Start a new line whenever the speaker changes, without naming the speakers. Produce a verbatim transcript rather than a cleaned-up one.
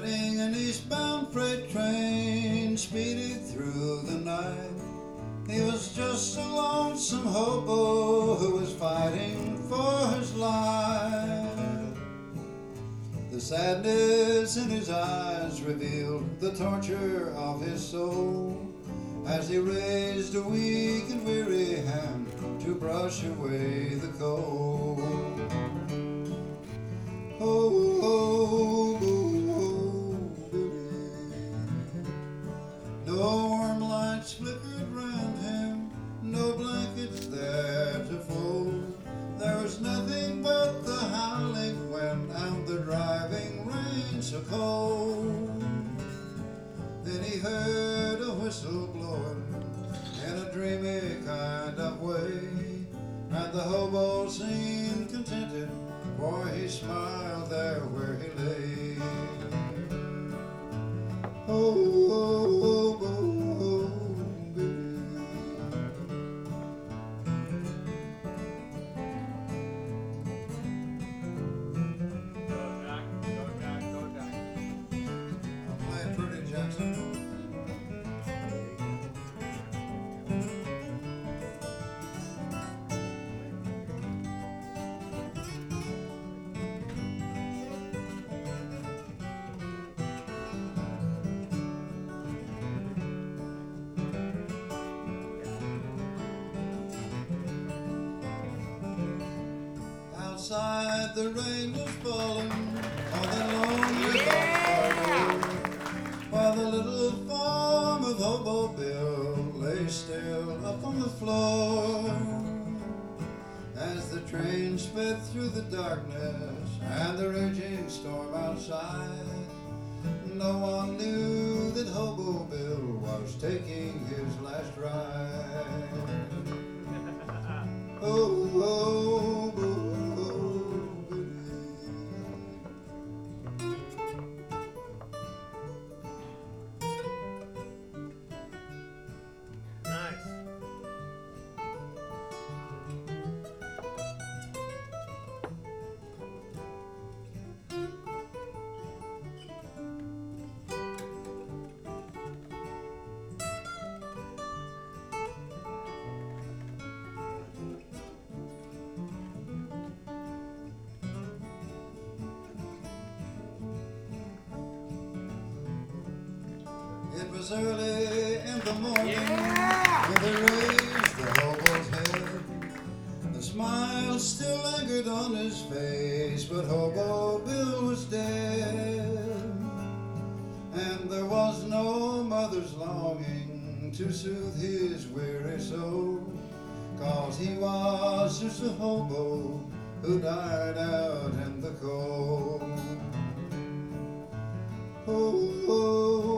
riding an eastbound freight train, speeding through the night. He was just a lonesome hobo who was fighting for his life. The sadness in his eyes revealed the torture of his soul as he raised a weak and weary hand to brush away the cold. Oh, oh, oh, oh, baby. No warm lights flickered round him, no blankets there to fold. There was nothing but the howling wind and the driving rain so cold. Then he heard a whistle blowing in a dreamy kind of way, and the hobo seemed contented, for he smiled there where he lay. Oh, oh, oh, oh, baby.
Go Jack, go Jack, go Jack.
I'm playing Pretty Jackson. Outside the rain was falling on the lonely yeah! road, while the little form of Hobo Bill lay still up on the floor. As the train sped through the darkness and the raging storm outside, no one knew that Hobo Bill was taking his last ride. Oh, oh, oh. It was early in the morning yeah! when they raised the hobo's head. The smile still lingered on his face, but Hobo Bill was dead. And there was no mother's longing to soothe his weary soul, 'cause he was just a hobo who died out in the cold. Oh, oh.